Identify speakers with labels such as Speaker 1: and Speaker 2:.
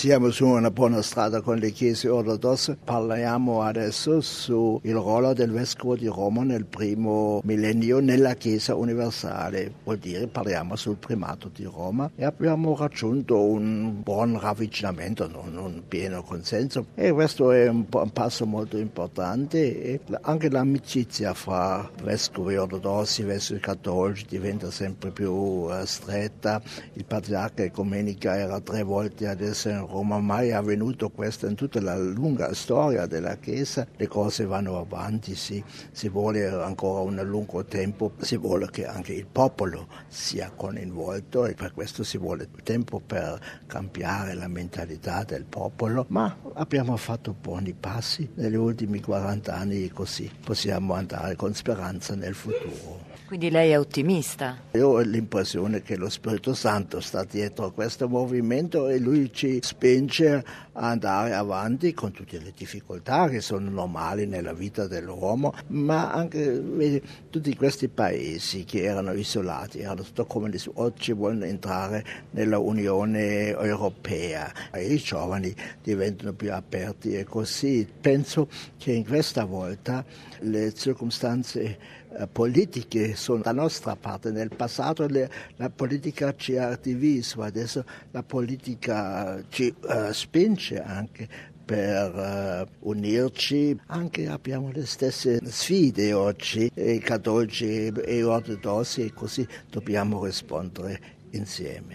Speaker 1: Siamo su una buona strada con le chiese ortodosse. Parliamo adesso sul ruolo del vescovo di Roma nel primo millennio nella Chiesa universale. Vuol dire parliamo sul primato di Roma e abbiamo raggiunto un buon ravvicinamento, non un pieno consenso. E questo è un passo molto importante. E anche l'amicizia fra vescovi ortodossi e vescovi cattolici diventa sempre più stretta. Il patriarca ecumenica era 3 volte adesso in Roma, mai è avvenuto questo in tutta la lunga storia della Chiesa. Le cose vanno avanti, si vuole ancora un lungo tempo, si vuole che anche il popolo sia coinvolto e per questo si vuole tempo per cambiare la mentalità del popolo, ma abbiamo fatto buoni passi negli ultimi 40 anni, così possiamo andare con speranza nel futuro.
Speaker 2: Quindi lei è ottimista?
Speaker 1: Io ho l'impressione che lo Spirito Santo sta dietro questo movimento e lui ci spinge a andare avanti con tutte le difficoltà che sono normali nella vita dell'uomo, ma anche vedi, tutti questi paesi che erano isolati, erano tutto come oggi vogliono entrare nella Unione Europea e i giovani diventano più aperti e così. Penso che in questa volta le circostanze politiche sono da nostra parte. Nel passato la politica ci ha diviso, adesso la politica ci spinge anche per unirci. Anche abbiamo le stesse sfide oggi, i cattolici e ortodossi, e così dobbiamo rispondere insieme.